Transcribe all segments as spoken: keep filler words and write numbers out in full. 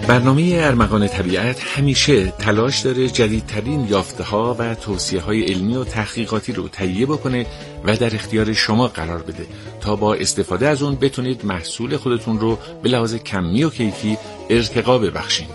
برنامه ارمغان طبیعت همیشه تلاش داره جدیدترین یافته‌ها و توصیه‌های علمی و تحقیقاتی رو تهیه بکنه و در اختیار شما قرار بده تا با استفاده از اون بتونید محصول خودتون رو به لحاظ کمی و کیفی ارتقا ببخشین.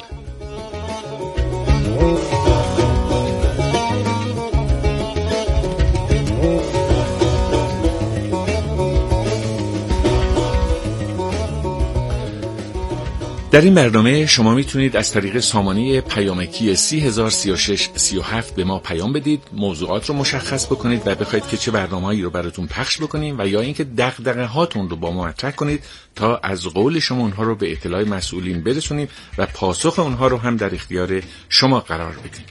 در این برنامه شما میتونید از طریق سامانه پیامکی سی هزار و سی و شش سی و هفت به ما پیام بدید، موضوعات رو مشخص بکنید و بخواید که چه برنامه‌ای رو براتون پخش بکنیم و یا اینکه دغدغه هاتون رو با ما مطرح کنید تا از قول شما اونها رو به اطلاع مسئولین برسونیم و پاسخ اونها رو هم در اختیار شما قرار بدیم.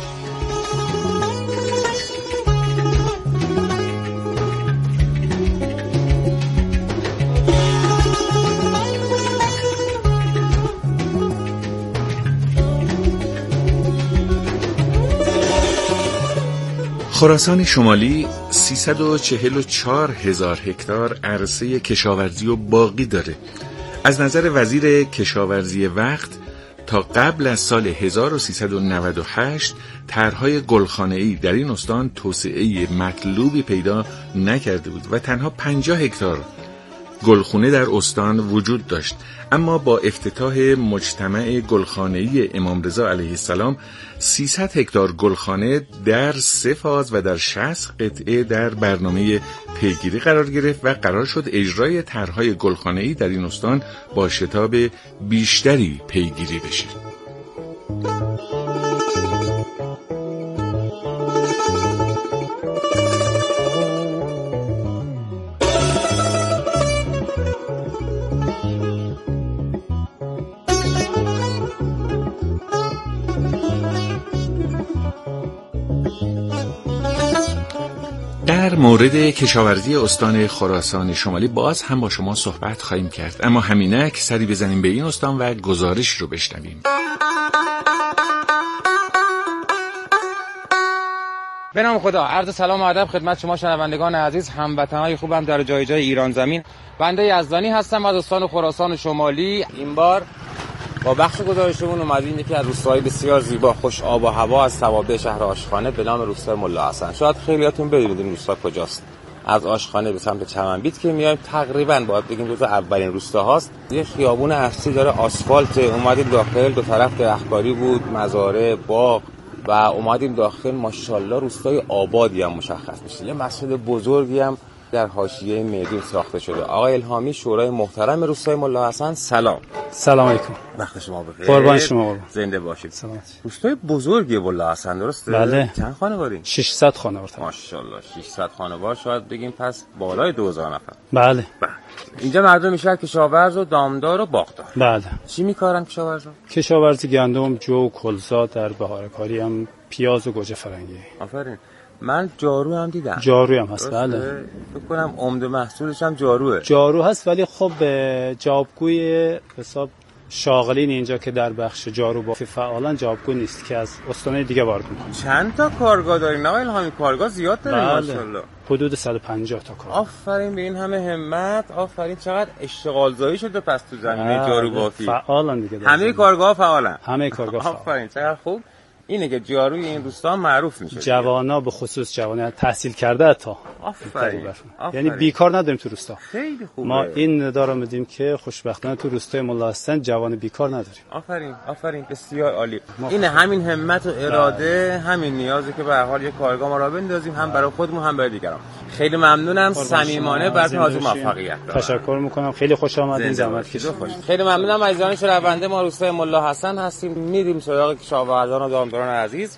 خراسان شمالی سیصد و چهل و چهار هزار هکتار عرصه کشاورزی و باغی داره. از نظر وزیر کشاورزی وقت تا قبل از سال هزار و سیصد و نود و هشت طرح‌های گلخانه‌ای در این استان توسعه مطلوبی پیدا نکرده بود و تنها پنجاه هکتار گلخونه در استان وجود داشت. اما با افتتاح مجتمع گلخانه‌ای امام رضا علیه السلام سیصد هکتار گلخانه در سه فاز و در شصت قطعه در برنامه پیگیری قرار گرفت و قرار شد اجرای طرح‌های گلخانه‌ای در این استان با شتاب بیشتری پیگیری بشه. در مورد کشاورزی استان خراسان شمالی باز هم با شما صحبت خواهیم کرد، اما همینک سری بزنیم به این استان و گزارش رو بشنویم. به نام خدا، عرض سلام و ادب خدمت شما شنوندگان عزیز، هموطنهای خوبم در جای جای ایران زمین. بنده یزدانی هستم از استان خراسان شمالی. این بار با بخش گزارشمون اومدیم یکی از روستاهای بسیار زیبا، خوش آب و هوا از توابع شهر آشخانه به نام روستای ملا حسن. شاید خیلیاتون بدونید این روستا کجاست. از آشخانه به سمت چمنبیت که میایم تقریبا باید بگیم جزو اولین روستاهاست. یه خیابون اصلی داره، آسفالت. اومدیم داخل، دو طرف درختکاری بود، مزارع، باغ و اومدیم داخل. ماشاءالله روستای آبادی هم مشخص میشه. یه مسجد بزرگی هم در حاشیه میدون ساخته شده. آقای الهامی، شورای محترم روستای ملا حسن، سلام. سلام علیکم. وقت شما بخیر. قربان شما قربان. زنده باشید. سلامت. روستای بزرگی ملا حسن، درسته؟ بله. چند خانواری؟ ششصد خانوار. ماشاءالله ششصد خانوار، شاید بگیم پس بالای دو هزار نفر. بله. بله. اینجا مردم میشه کشاورز و دامدار و باغدار. بله. چی میکارن کشاورزا؟ کشاورزی گندم، جو، کلزا، در بهارکاری هم پیاز و گوجه فرنگی. آفرین. من جارو هم دیدم. جارو هم هست. بله. فکر کنم عمده محصولش هم جاروه. جارو هست ولی خب جوابگوی حساب شاغلین اینجا که در بخش جارو با فعالان جوابگو نیست که از استان‌های دیگه وارد می‌کنه. چند تا کارگاه دارین آقای الهامی؟ کارگاه زیاد دارین. بله. ماشاءالله. حدود صد و پنجاه تا کار. آفرین به این همه همت. آفرین، چقدر اشتغال زایی شده پس تو زمینه جارو بافی. فعالن دیگه. همه کارگاه فعالن. همه کارگاه فعال. آفرین، چقدر خوب. اینه که جاروی این روستا معروف میشه. جوانا به خصوص جوانان تحصیل کرده تا. آفرین. یعنی بیکار نداریم تو روستا. خیلی خوبه. ما این نداره میدیم که خوشبختانه تو روستای ملا حسن جوان بیکار نداریم. آفرین، آفرین، بسیار عالی. این همین همت و اراده، بله. همین نیازه که به هر حال یک کارگاه ما را بندازیم، هم برای خودمون هم برای دیگران. خیلی ممنونم، صمیمانه براتون آرزوی موفقیت دارم. تشکر میکنم، خیلی خوش آمدین، زحمت کشیدید. خیلی ممنونم عزیزان شنونده. ما روستای ملا حسن هستیم، میریم سراغ کشاورزان و دامداران عزیز.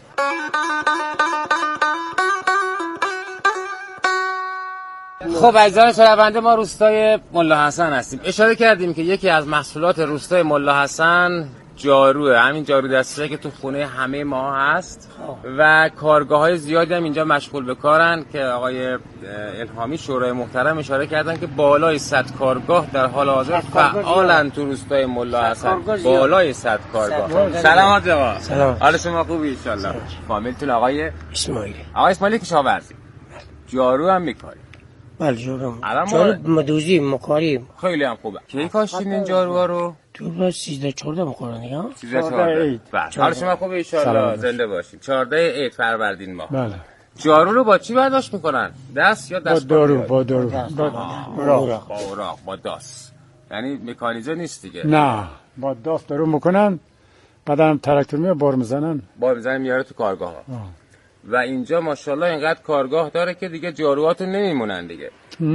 خب عزیزان شنونده، ما روستای ملا حسن هستیم. اشاره کردیم که یکی از محصولات روستای ملا حسن جاروه. همین جارو دستی که تو خونه همه ما هست و کارگاه‌های زیادی هم اینجا مشغول به کارن که آقای الهامی شورای محترم اشاره کردن که بالای صد کارگاه در حال حاضر فعالن تو روستای ملا حسن. بالای صد کارگاه. سلام جواد. سلام. حال شما خوبی ان شاء الله؟ فامیلتون آقای اسماعیلی. آقای اسماعیلی کشاورزی. جارو هم می‌کاری. بله جارو الان جارو ما مدوزی مکاریم خیلی هم خوبه. کی کاشتین این جاروها رو؟ تو با سیزده چهارده مکارن دیگه. سیزده چهارده. بله. حال شما خوبه ان شاء الله زنده باشید. چهارده عید فروردین ماه. بله. جارو رو با چی برداشت میکنن؟ دست یا دست؟ با دارو با دارو. با اوراق. با اوراق با داس. یعنی مکانیزه نیست دیگه. نه با داست دارو میکنن بعدم تراکتور میاد بار میزنن. بار میزنن میاره تو کارگاه ها. و اینجا ماشاءالله اینقدر کارگاه داره که دیگه جاروهاتون نمیمونن دیگه.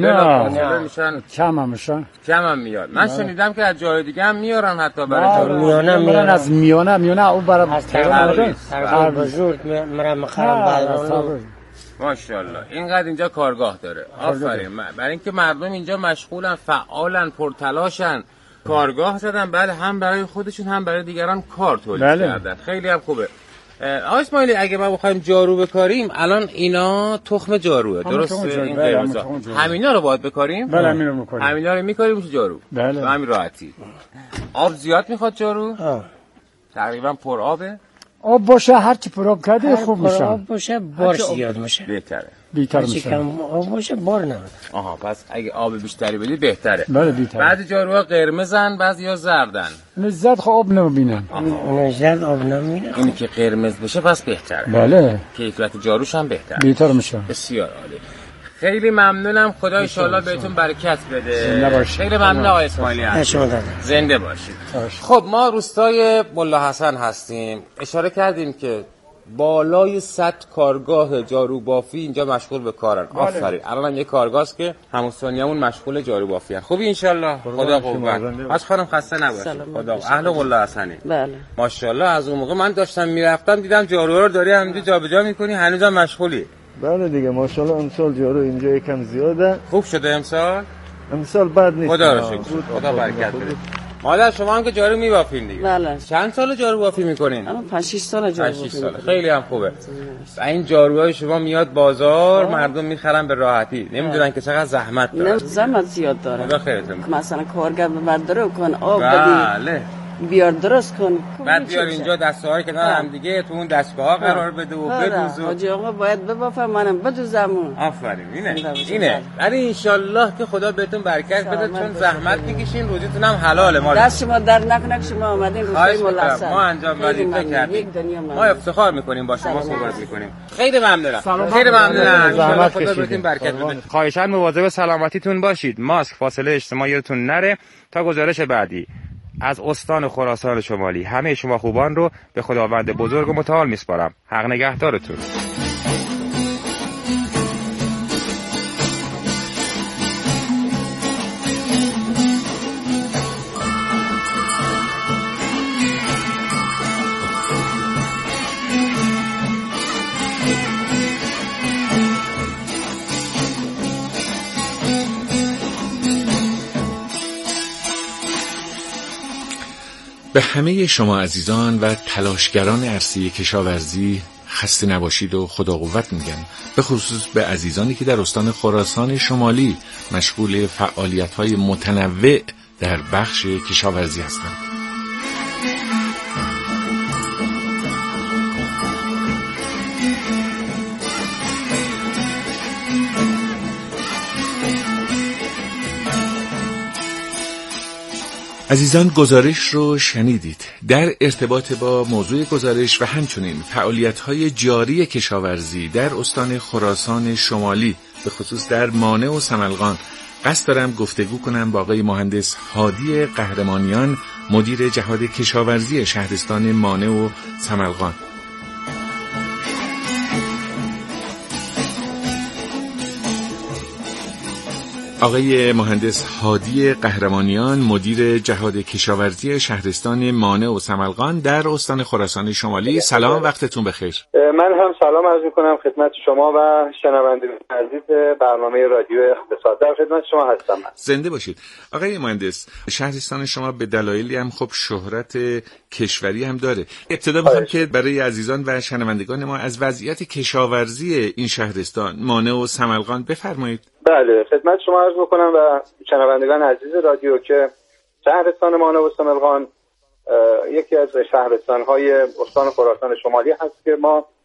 نه میشن کم هم میشن. کم هم میاد. من شنیدم که از جای دیگه هم میارن حتی برای جارو. میانه میارن از میانه میانه او برای از تقریبا بزرگ میرم مخرم بعد ماشاءالله اینقدر اینجا کارگاه داره. آفرین. برای اینکه مردم اینجا مشغولن، فعالن، پرتلاشن، کارگاه زدن، بعد هم برای خودشون هم برای دیگران کار تولید بله. کردن. خیلی هم خوبه. آقای اسماعیلی اگه ما بخوایم جارو بکاریم الان اینا تخم جاروه درسته؟ این قرمزا همینا رو باید بکاریم؟ بله همینا رو می‌کنیم. همینا رو می‌کاریم تو جارو. بله. به همین راحتی. آب زیاد میخواد جارو؟ آه. تقریبا پر آبه. آب باشه هر چی پراب کرده خوب میشه. آب باشه بار زیاد میشه. بهتره. بیتر چی میشه. کم آب باشه بار نمیده. آها پس اگه آب بیشتری بدی بهتره. بله بیتر. بعضی جاروها قرمزن بعضیا زردن. لذت خب آب نمیبینن. اون زرد آب نمیده. اینی که قرمز بشه پس بهتره. بله. کیفیت جاروش هم بهتره. بیتر میشه. بسیار عالی. خیلی ممنونم. خدا ان شاء الله بهتون برکت بده. خیلی ممنون آقای اسماعیلی. زنده باشید. خب ما روستای ملا حسن هستیم. اشاره کردیم که بالای صد کارگاه جارو بافی اینجا مشغول به کارن. آفرین. الان هم یه کارگاهست که هموستانیامون مشغول جارو بافی ان. خوبی ان شاء الله. خدا قوت. از خانم خسته نباشید. خدا اهل ملا حسنی. بله. ماشاءالله از اون موقع من داشتم میرفتم دیدم جارو رو داری همینجا جابجا میکنی هنوزم مشغولی. بله دیگه ماشاءالله امسال جارو اینجا یکم زیاده. خوب شده امسال؟ امسال بد نیست. خدا رو شکر. خدا برکت بده. مادر شما هم که جارو میبافین دیگه. بله. چند سال جارو بافی میکنین؟ الان پنج شش سال جارو بافی سال. خیلی هم خوبه. این جاروهای شما میاد بازار مردم میخرن به راحتی. نمیدونن که چقدر زحمت داره. نه زحمت زیاد داره. خدا خیرتون بده. مثلا کارگر برداره کن آب بدی. بله. بیار درست کن. بعد بیار اینجا دسته‌های کنار هم دیگه تو اون دستگاه‌ها قرار بده و بدوزو. حاجی آقا باید ببافم منم بدوزم. آفرین. اینه. اینه. ولی ان شاءالله که خدا بهتون برکت بده چون زحمت میکشین روزیتون هم حلاله ما. دست شما در نکنه شما اومدین روزای ملاسن. ما انجام دادیم کردیم. ما افتخار میکنیم با شما صحبت میکنیم. خیلی ممنونم. خیلی ممنونم. ان شاءالله خدا بهتون برکت بده. خواهشاً مواظب سلامتیتون باشید. ماسک، فاصله اجتماعی یادتون نره. تا گزارش بعدی از استان خراسان شمالی همه شما خوبان رو به خداوند بزرگ و متعال میسپارم. حق نگهدارتون. به همه شما عزیزان و تلاشگران عرصه کشاورزی خسته نباشید و خدا قوت میگم. به خصوص به عزیزانی که در استان خراسان شمالی مشغول فعالیت‌های متنوع در بخش کشاورزی هستند. عزیزان گزارش رو شنیدید. در ارتباط با موضوع گزارش و همچنین فعالیت‌های جاری کشاورزی در استان خراسان شمالی به خصوص در مانع و سملقان قصد دارم گفتگو کنم با آقای مهندس هادی قهرمانیان مدیر جهاد کشاورزی شهرستان مانع و سملقان. آقای مهندس هادی قهرمانیان مدیر جهاد کشاورزی شهرستان مانع و سملقان در استان خراسان شمالی، سلام، وقتتون بخیر. من هم سلام عرض می‌کنم خدمت شما و شنوندگان عزیز برنامه رادیو اقتصاد. در خدمت شما هستم. من. زنده باشید. آقای مهندس، شهرستان شما به دلایلی هم خب شهرت کشوری هم داره. ابتدا می‌خوام که برای عزیزان و شنوندگان ما از وضعیت کشاورزی این شهرستان مانع و سملقان بفرمایید. بله، خدمت شما عرض می‌کنم و شنوندگان عزیز رادیو که شهرستان مانع و سملقان یکی از شهرستان‌های استان خراسان شمالی هست که ما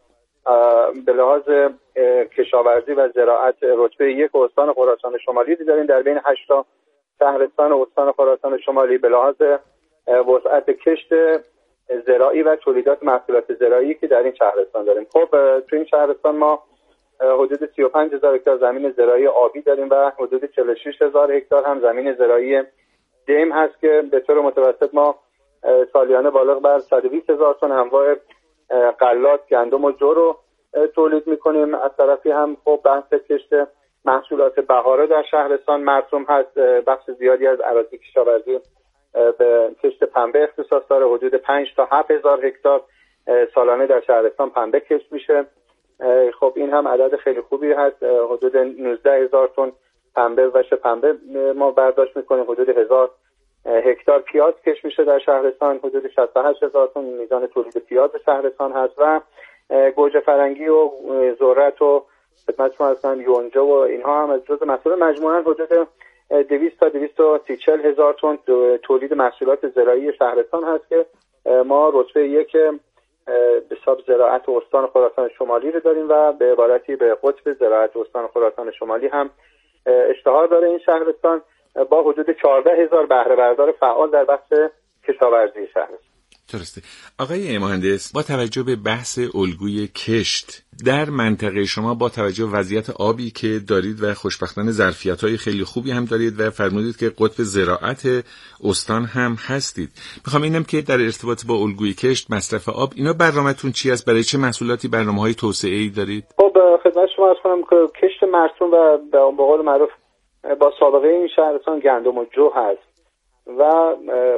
به لحاظ کشاورزی و زراعت رتبه یک استان خراسان شمالی داریم در بین هشت تا شهرستان استان خراسان شمالی به لحاظ وسعت کشت زراعی و تولیدات محصولات زراعی که در این شهرستان داریم. خب تو این شهرستان ما حدود سی و پنج هزار هکتار زمین زراعی آبی داریم و حدود چهل و شش هزار هکتار هم زمین زراعی دیم هست که به طور متوسط ما سالیانه بالغ بر صد و بیست هزار تن انواع غلات، گندم و جو رو تولید میکنیم. از طرفی هم خب بحث کشت محصولات بهاره در شهرستان مرسوم هست. بخش زیادی از اراضی کشاورزی به کشت پنبه اختصاص داره. حدود پنج تا هفت هزار هکتار سالانه در شهرستان پنبه کشت میشه. خب این هم عدد خیلی خوبی هست. حدود نوزده هزار تن پنبه و پنبه ما برداشت میکنیم. حدود هزار هکتار پیاز کشت میشه در شهرستان. حدود شصت و هشت هزار تن میزان تولید پیاز شهرستان هست و گوجه فرنگی و ذرت و خدمت شما هستن یونجه و اینها هم از جزء محصولات مجموعاً حدود دویست تا دویست و سی چهل هزار تن تولید محصولات زراعی شهرستان هست که ما رتبه یک به حساب زراعت استان خراسان شمالی رو داریم و به عبارتی به قطب زراعت استان خراسان شمالی هم اشتهار داره این شهرستان با حدود چهارده هزار بهره بردار فعال در بخش کشاورزی شهرستان. درسته. آقای مهندس، با توجه به بحث الگوی کشت در منطقه شما، با توجه به وضعیت آبی که دارید و خوشبختانه ظرفیت‌های خیلی خوبی هم دارید و فرمودید که قطب زراعت استان هم هستید، میخوام اینم که در ارتباط با الگوی کشت، مصرف آب، اینا برنامه‌تون چی است؟ برای چه محصولاتی برنامه‌های توسعه‌ای دارید؟ خب خدمت شما عرض کنم که کشت مرسوم و به قول معروف با سابقه این شهرستان گندم و جو هست و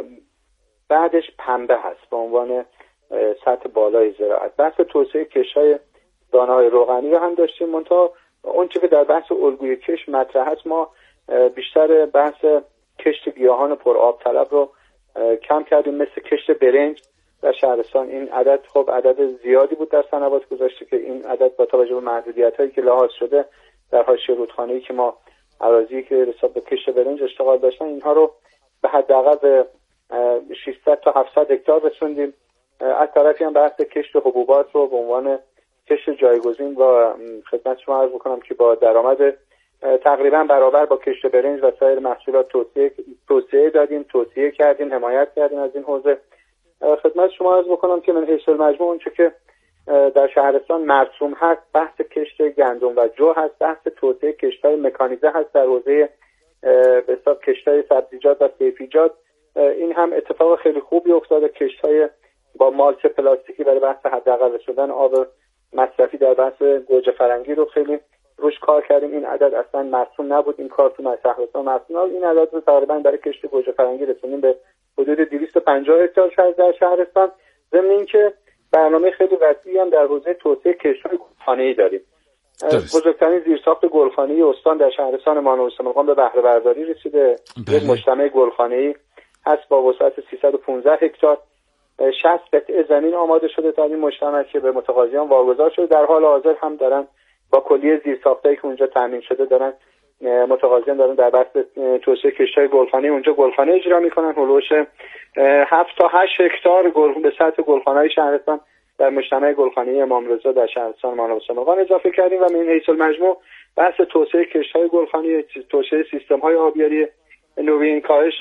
بعدش پنبه هست به عنوان سطح بالای زراعت. بحث توسعه کشت‌های دانه‌های روغنی رو هم داشتیم. منتها اون چیزی که در بحث الگوی کشت مطرح است، ما بیشتر بحث کشت گیاهان پرآب طلب رو کم کردیم، مثل کشت برنج در شهرستان. این عدد خب عدد زیادی بود در سنوات گذشته که این عدد با توجه به محدودیت‌هایی که لحاظ شده در حاشیه رودخانه‌ای که ما اراضی که حساب به کشت برنج اشتغال داشتن، اینها رو به حداقل به ششصد تا هفتصد هکتار رسوندیم. از طرفی هم بحث کشت حبوبات رو به عنوان کشت جایگزین و خدمت شما عرض بکنم که با درآمد تقریبا برابر با کشت برنج و سایر محصولات توسعه توسعه دادیم، توسعه کردیم، حمایت کردیم از این حوزه. خدمت شما عرض بکنم که من حیث المجموع اون چه که در شهرستان مرسوم هست بحث کشت گندم و جو هست، بحث توسعه کشت‌های مکانیزه هست در حوزه به حساب کشت‌های سبزیجات و سیفیجات. این هم اتفاق خیلی خوبی افتاده. کشت‌های با مالچ پلاستیکی برای بحث حداقل رسوندن آب مصرفی در بحث گوجه فرنگی رو خیلی روش کار کردیم. این عدد اصلا مرسوم نبود، این کار تو شهرستان مرسوم نبود. این عدد رو تقریبا برای کشت گوجه فرنگی رسوندیم به حدود دویست و پنجاه هکتار در شهرستان. ضمن اینکه برنامه خیلی وسیعی هم در حوزه توسعه کشت‌های گلخانه‌ای داریم. بزرگترین زیرساخت گلخانه‌ای استان در شهرستان مانوس مقام به بهره برداری رسیده. یک مجتمع گلخانه‌ای هست با وسعت سیصد و پانزده هکتار. شصت قطعه زمین آماده شده تا این مجتمع که به متقاضیان واگذار شده. در حال حاضر هم دارن با کلیه زیرساختایی که اونجا تامین شده دارن متقاضیان دارن در بحث توسعه کشت‌های گلخانه‌ای اونجا گلخانه اجرا میکنن. هولوش هفت تا هشت هکتار گل به سطح گلخانه‌های شهرستان در مجتمع گلخانه‌ای امام رضا در شهرستان مانوس مقام اضافه کردیم و من حیث المجموع بحث توسعه کشت‌های گلخانه‌ای، توسعه سیستم‌های آبیاری نوین، کاهش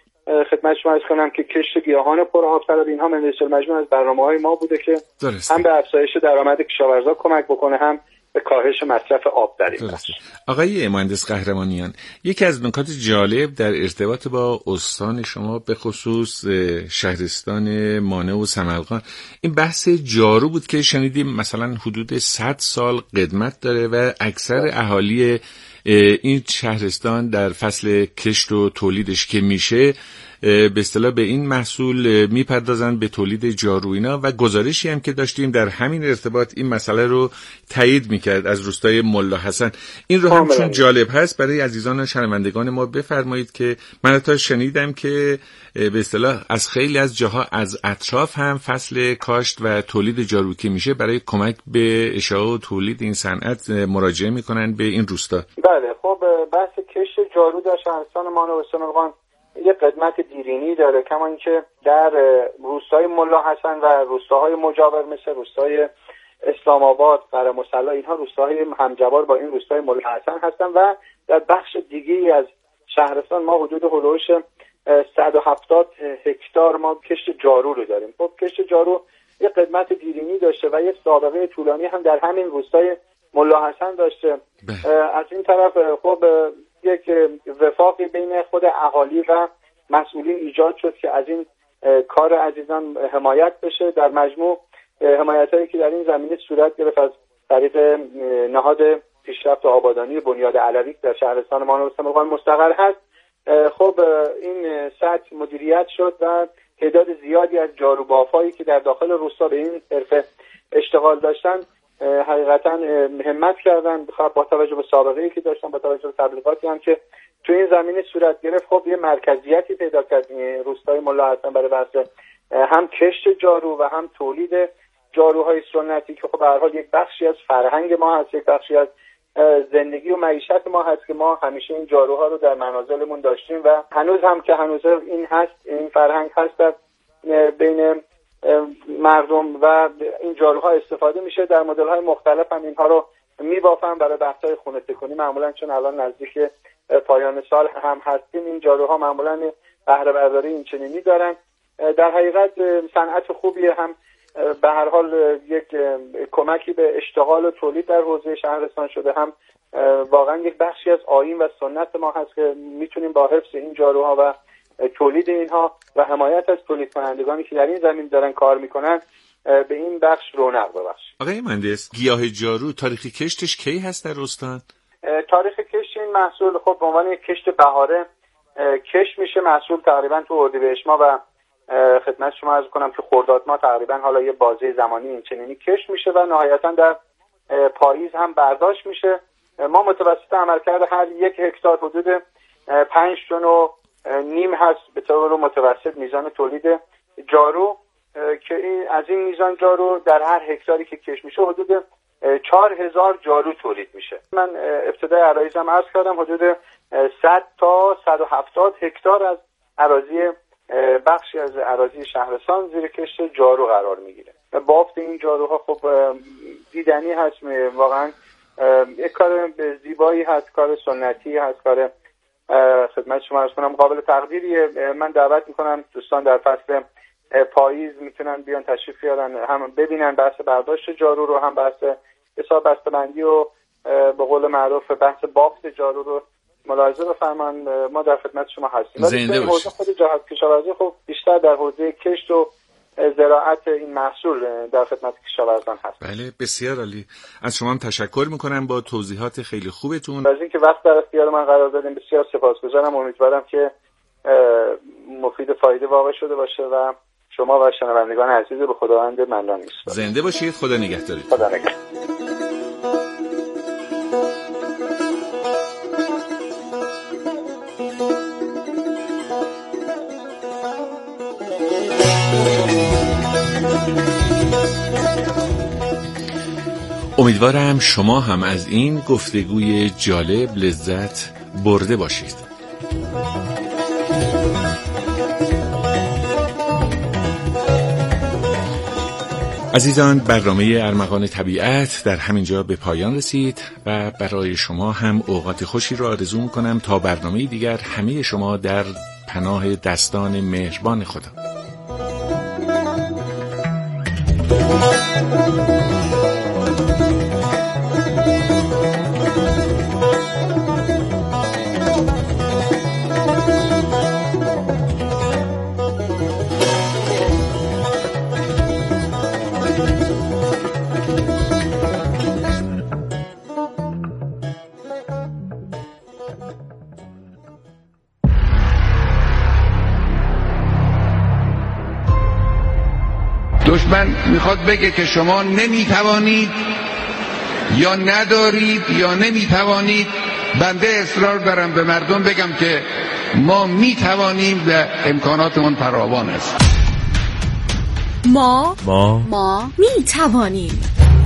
خدمت شما عرض کنم که کشت گیاهان پرآب طلب، اینها من حیث المجموع از برنامه‌های ما بوده که درسته. هم به افزایش درآمد کشاورزا کمک بکنه، هم به کاهش مصرف آب در این بخش. آقای مهندس قهرمانیان، یکی از نکات جالب در ارتباط با استان شما به خصوص شهرستان مانع و سملقان این بحث جارو بود که شنیدیم مثلا حدود صد سال قدمت داره و اکثر اهالی این شهرستان در فصل کشت و تولیدش که میشه به اصطلاح به این محصول میپردازن، به تولید جارو اینا. و گزارشی هم که داشتیم در همین ارتباط این مسئله رو تایید میکرد از روستای ملا حسن. این رو هم چون جالب هست برای عزیزان و شنوندگان ما بفرمایید که من تا شنیدم که به اصطلاح از خیلی از جاها از اطراف هم فصل کاشت و تولید جارو که میشه برای کمک به اشاعه و تولید این صنعت مراجعه میکنن به این روستا. بله، خب بحث کشت جارو در شهرستان مانع و سملقان یه قدمت دیرینی داره، کما اینکه در روستای ملا حسن و روستاهای مجاور مثل روستای اسلام آباد، قره‌مصلی، اینها روستاهای همجوار با این روستای ملا حسن هستن و در بخش دیگه‌ای از شهرستان ما حدود هلوش صد و هفتاد هکتار ما کشت جارو رو داریم. خب کشت جارو یه قدمت دیرینی داشته و یه سابقه طولانی هم در همین روستای ملا حسن داشته. از این طرف خب یک وفاقی بین خود اهالی و مسئولین ایجاد شد که از این کار عزیزان حمایت بشه. در مجموع حمایتایی که در این زمینه صورت گرفت از طریق نهاد پیشرفت و آبادانی بنیاد علوی در شهرستان ما استان مستقر هست. خب این سطح مدیریت شد و تعداد زیادی از جاروبافایی که در داخل روستا به این حرفه اشتغال داشتن حقیقتا همت کردن با توجه به سابقه‌ای که داشتن، با توجه به تبلیغاتی هم که تو این زمینه صورت گرفت. خب یه مرکزیتی پیدا کرد روستای ملا حسن برای بحث هم کشت جارو و هم تولید جاروهای سنتی که خب به هر حال یک بخشی از فرهنگ ما هست، یک بخشی از زندگی و معیشت ما هست که ما همیشه این جاروها رو در منازلمون داشتیم و هنوز هم که هنوز این هست، این فرهنگ هست در بین مردم و این جاروها استفاده میشه. در مدل‌های مختلف هم اینها رو میبافن برای بحث‌های خونه تکونی، معمولا چون الان نزدیک پایان سال هم هستیم این جاروها معمولا بهره برداری این چنینی دارن. در حقیقت صنعت خوبیه، هم به هر حال یک کمکی به اشتغال و تولید در حوزه شهرستان شده، هم واقعا یک بخشی از آیین و سنت ما هست که میتونیم با حفظ این جاروها و تولید اینها و حمایت از تولید کنندگانی که در این زمین دارن کار میکنن به این بخش رونق ببخشیم. آقای مهندس، گیاه جارو تاریخ کشتش کی هست در استان؟ تاریخ کشت این محصول خب به عنوان یک کشت بهاره کشت میشه. محصول تقریبا تو اردیبهشت ماه و خدمت شما عرض کنم که خرداد ماه تقریبا حالا یه بازه زمانی این چنینی کشت میشه و نهایتا در پاییز هم برداشت میشه. ما متوسط عملکرد هر یک هکتار حدود پنج تن و نیم هست به طور متوسط میزان تولید جارو که این از این میزان جارو در هر هکتاری که کشت میشه حدود چهار هزار جارو تولید میشه. من ابتدای عرایزم عرض کردم حدود صد تا صد و هفتاد هکتار از اراضی بخشی از اراضی شهرستان زیر کشت جارو قرار میگیره. بافت این جاروها خب دیدنی هست، واقعا یک کار زیبایی هست، کار سنتی هست، کار خدمت شما عرض کنم قابل تقدیریه. من دعوت میکنم دوستان در فصل پاییز میتونن بیان تشریف بیارن، هم ببینن بحث برداشت جارو رو، هم بحث حساب بسته‌بندی و به قول معروف بحث بافت جارو رو ملاحظه بفرمان. ما در خدمت شما هستیم. زنده باشید. خود جهت کشاورزی خب بیشتر در حوزه کشت و زراعت این محصول در خدمت کشاورزان هست. بله بسیار عالی. از شما هم تشکر میکنم با توضیحات خیلی خوبتون. از اینکه وقت در اختیار من قرار دادین بسیار سپاسگزارم. امیدوارم که مفید فایده واقع شده باشه و شما و شنوندگان عزیز به خداوند منان می‌سپارم. زنده باشید. خدا نگهدارید. خدا نگهدار. امیدوارم شما هم از این گفتگوی جالب لذت برده باشید. عزیزان، برنامه ارمغان طبیعت در همینجا به پایان رسید و برای شما هم اوقات خوشی را آرزو می‌کنم تا برنامه دیگر. همه شما در پناه دستان مهربان خدا. دشمن میخواد بگه که شما نمیتوانید یا ندارید یا نمیتوانید. بنده اصرار دارم به مردم بگم که ما میتوانیم و امکاناتمون فراوان است. ما ما ما میتوانیم.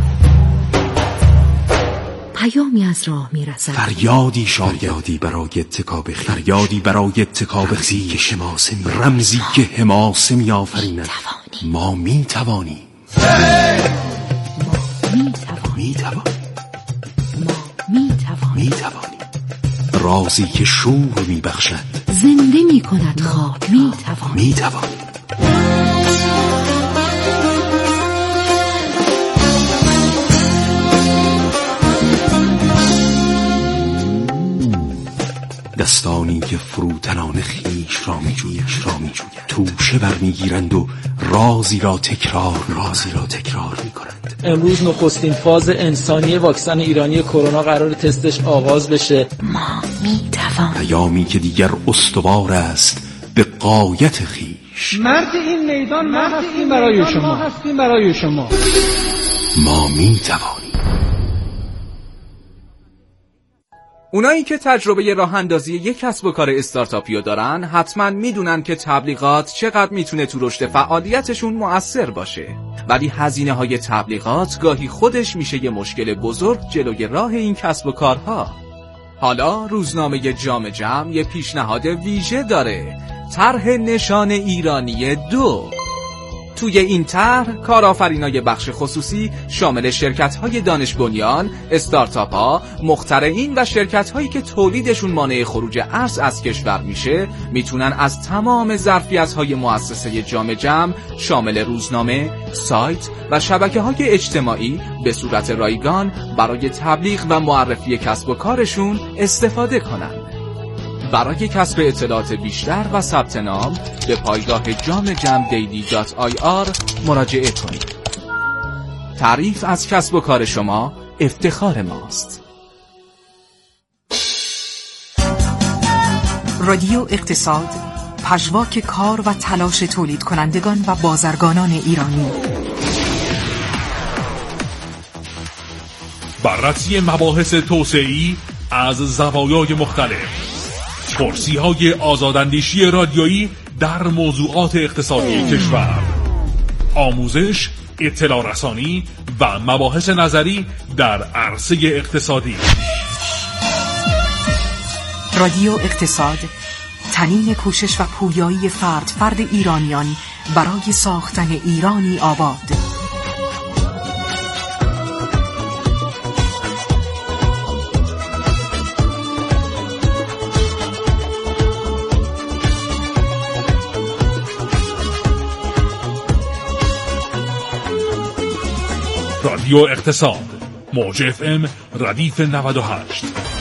پیامی از راه میرسد، فریادی شاید برای اتکاب خیش، فریادی برای اتکاب خیش که شماسه می رمزی که حماسه می آفریند. ما می توانیم. میتوانی ما میتوانیم میتوانی رازی که شور میبخشد زنده میکند خواب میتوانیم میتوانی دستانی که فروتنان خیش را میجویند را میجویند توشه برمیگیرند و رازی را تکرار رازی را تکرار میکنند. امروز نخستین فاز انسانی واکسن ایرانی کرونا قرار تستش آغاز بشه. ما میتوانیم پیامی که دیگر استوار است به غایت خیش. مرد این میدان ما هستیم برای شما هستیم برای شما ما میتوانیم. اونایی که تجربه راه اندازی یک کسب و کار استارتاپی رو دارن حتما میدونن که تبلیغات چقدر میتونه تو رشد فعالیتشون مؤثر باشه، ولی هزینه های تبلیغات گاهی خودش میشه یه مشکل بزرگ جلوی راه این کسب و کارها. حالا روزنامه جام جم یه پیشنهاد ویژه داره، طرح نشان ایرانی دو. توی این طرح کارآفرینای بخش خصوصی شامل شرکت‌های دانش بنیان، استارتاپ‌ها، مخترعین و شرکت‌هایی که تولیدشون مانع خروج ارز از کشور میشه میتونن از تمام ظرفیت‌های مؤسسه جام جم شامل روزنامه، سایت و شبکه‌های اجتماعی به صورت رایگان برای تبلیغ و معرفی کسب و کارشون استفاده کنن. برای کسب اطلاعات بیشتر و ثبت نام به پایگاه جام جم دیلی دات آی آر مراجعه کنید. تعریف از کسب و کار شما افتخار ماست. رادیو اقتصاد، پژواک کار و تلاش تولید کنندگان و بازرگانان ایرانی. بررسی مباحث توسعه‌ای از زوایای مختلف، پرسی‌های آزاداندیشی رادیویی در موضوعات اقتصادی کشور، آموزش، اطلاع رسانی و مباحث نظری در عرصه اقتصادی. رادیو اقتصاد، تنین کوشش و پویایی فرد فرد ایرانیان برای ساختن ایرانی آباد. رادیو اقتصاد، موج اف ام ردیف نود و هشت.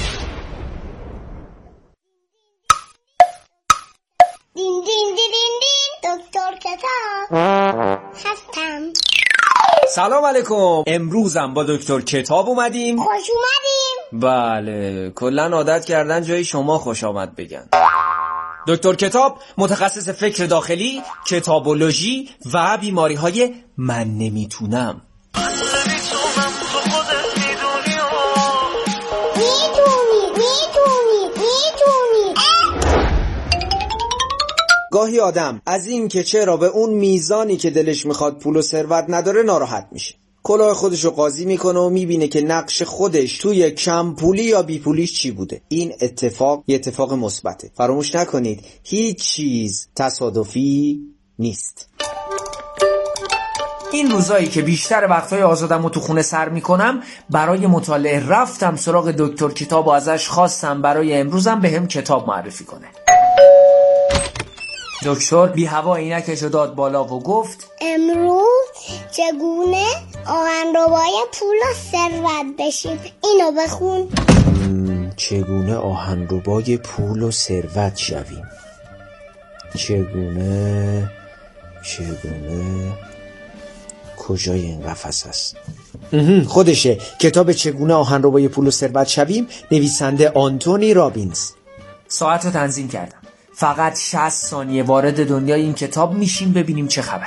دین دین دین دین دکتر کتاب هستم. سلام علیکم. امروزم با دکتر کتاب اومدیم. خوش اومدیم. بله، کلن عادت کردن جای شما خوش آمد بگن. دکتر کتاب متخصص فکر داخلی، کتابولوژی و بیماری های من نمیتونم. گاهی آدم از این که چرا به اون میزانی که دلش میخواد پول و ثروت نداره ناراحت میشه. کلاه خودشو قاضی میکنه و میبینه که نقش خودش توی کم پولی یا بی پولیش چی بوده. این اتفاق یه اتفاق مثبته. فراموش نکنید هیچ چیز تصادفی نیست. این روزایی که بیشتر وقتهای آزادم رو تو خونه سر میکنم برای مطالعه رفتم سراغ دکتر کتاب و ازش خواستم برای امروزم به هم کتاب معرفی کنه. دکتر بی هوا عینکشو داد بالا و گفت امروز چگونه آهنربای پول و ثروت بشیم. اینو بخون. چگونه آهنربای پول و ثروت شویم. چگونه چگونه کجای این قفس هست؟ خودشه. کتاب چگونه آهنربای پول و ثروت شویم، نویسنده آنتونی رابینز. ساعت رو تنظیم کردم. فقط شصت ثانیه وارد دنیای این کتاب میشیم ببینیم چه خبره.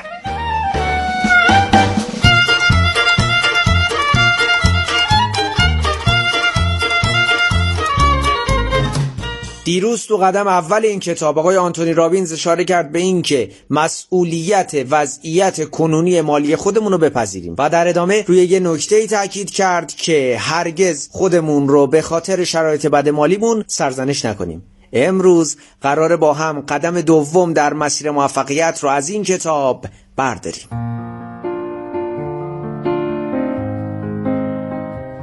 دیروز تو قدم اول این کتاب آقای آنتونی رابینز اشاره کرد به این که مسئولیت وضعیت کنونی مالی خودمون رو بپذیریم و در ادامه روی یه نکته‌ای تاکید کرد که هرگز خودمون رو به خاطر شرایط بد مالیمون سرزنش نکنیم. امروز قراره با هم قدم دوم در مسیر موفقیت رو از این کتاب برداریم.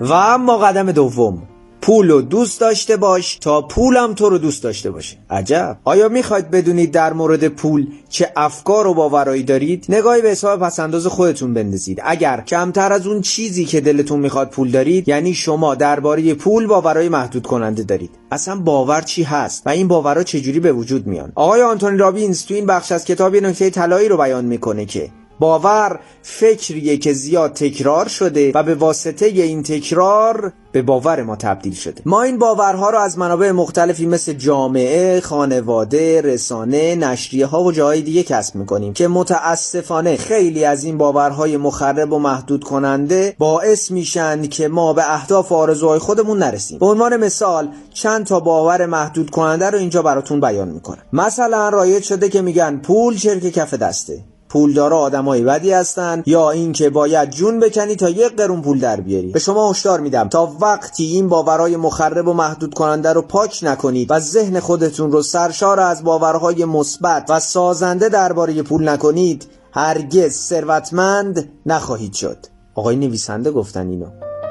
و اما قدم دوم، پول رو دوست داشته باش تا پولم تو رو دوست داشته باشه. عجب. آیا میخواید بدونید در مورد پول چه افکار و باورایی دارید؟ نگاهی به حساب پسنداز خودتون بندازید. اگر کمتر از اون چیزی که دلتون میخواد پول دارید، یعنی شما درباره پول باورای محدود کننده دارید. اصلا باور چی هست و این باورها چجوری به وجود میان؟ آقای آنتونی رابینز تو این بخش از کتاب یه نکته طلایی رو بیان میکنه که باور فکریه که زیاد تکرار شده و به واسطه این تکرار به باور ما تبدیل شده. ما این باورها رو از منابع مختلفی مثل جامعه، خانواده، رسانه، نشریه ها و جاهای دیگه کسب میکنیم که متاسفانه خیلی از این باورهای مخرب و محدود کننده باعث میشن که ما به اهداف و آرزوهای خودمون نرسیم. به عنوان مثال چند تا باور محدود کننده رو اینجا براتون بیان میکنم. مثلا رایج شده که میگن پول چرک کف دسته، پولدارا آدمای بدی هستن، یا این که باید جون بکنی تا یک قرون پول در بیاری. به شما هشدار میدم تا وقتی این باورهای مخرب و محدود کننده رو پاک نکنید و ذهن خودتون رو سرشار از باورهای مثبت و سازنده درباره پول نکنید، هرگز ثروتمند نخواهید شد. آقای نویسنده گفتن اینو.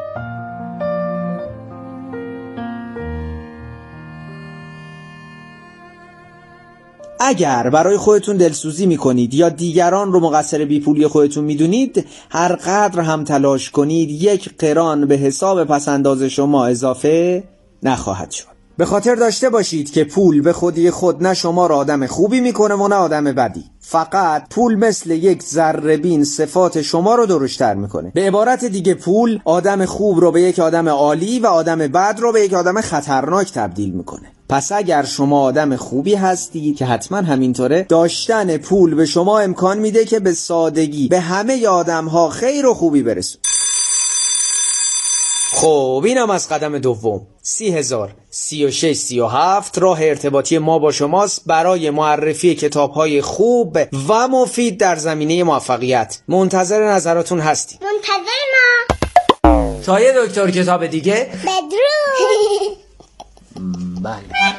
اگر برای خودتون دلسوزی میکنید یا دیگران رو مقصر بیپولی خودتون میدونید، هر قدر هم تلاش کنید یک قران به حساب پسنداز شما اضافه نخواهد شد. به خاطر داشته باشید که پول به خودی خود نه شما را آدم خوبی میکنه و نه آدم بدی. فقط پول مثل یک ذره‌بین صفات شما رو درشتر میکنه. به عبارت دیگه پول آدم خوب رو به یک آدم عالی و آدم بد رو به یک آدم خطرناک تبدیل میکنه. پس اگر شما آدم خوبی هستید که حتما همینطوره، داشتن پول به شما امکان میده که به سادگی به همه آدم ها خیر و خوبی برسون. خب اینم از قدم دوم. سی هزار سی و شش سی و هفت راه ارتباطی ما با شماست برای معرفی کتاب‌های خوب و مفید در زمینه موفقیت. منتظر نظراتون هستیم. منتظر ما. تا یه دکتر کتاب دیگه. بدرود. بله.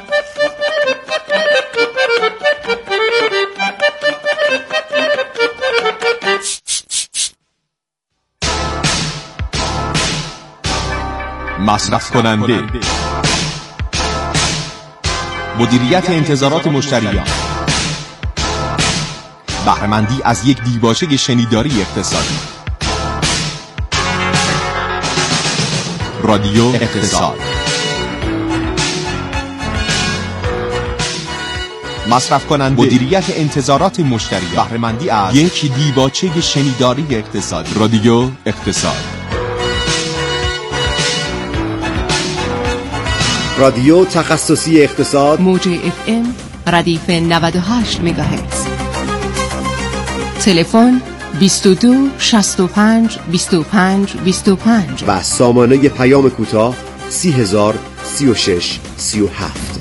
مصرف کننده، مدیریت انتظارات مشتریان، بهره‌مندی از یک دیباچه شنیداری اقتصادی. رادیو اقتصاد. مصرف کننده، مدیریت انتظارات مشتریان، بهره‌مندی از یک دیباچه شنیداری اقتصادی. رادیو اقتصاد. رادیو تخصصی اقتصاد، موج اف ام ردیف نود و هشت مگاهرتز. تلفن بیست و دو شصت و پنج بیست و پنج بیست و پنج و سامانه پیام کوتاه سی هزار سی و شش سی و هفت.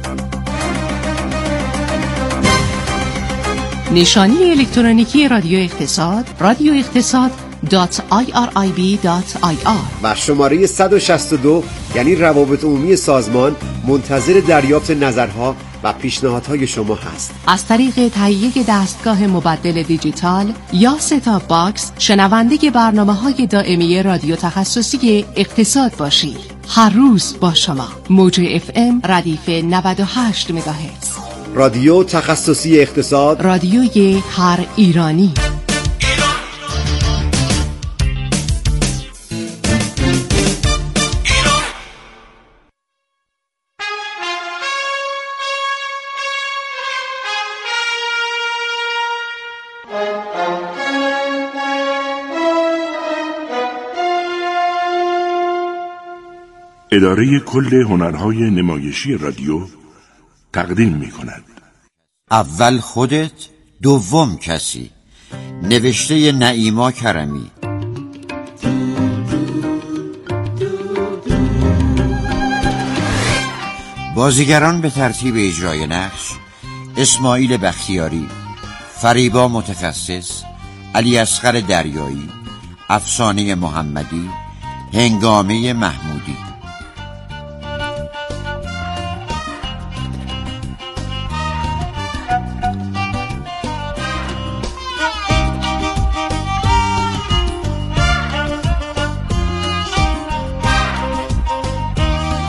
نشانی الکترونیکی رادیو اقتصاد رادیو اقتصاد دات آی آر آی بی دات آی آر و شماره صد و شصت و دو یعنی روابط عمومی سازمان منتظر دریافت نظرها و پیشنهادهای شما هست. از طریق تهیه دستگاه مبدل دیجیتال یا ستاپ باکس شنونده برنامه‌های دائمی رادیو تخصصی اقتصاد باشید. هر روز با شما. موج اف ام ردیف نود و هشت مگاهرتز. رادیو تخصصی اقتصاد، رادیوی هر ایرانی. اداره کل هنرهای نمایشی رادیو تقدیم می کند. اول خودت، دوم کسی. نوشته نعیما کرمی. بازیگران به ترتیب اجرای نقش: اسماعیل بختیاری، فریبا متخصص، علی اصغر دریایی، افسانه محمدی، هنگامه محمودی.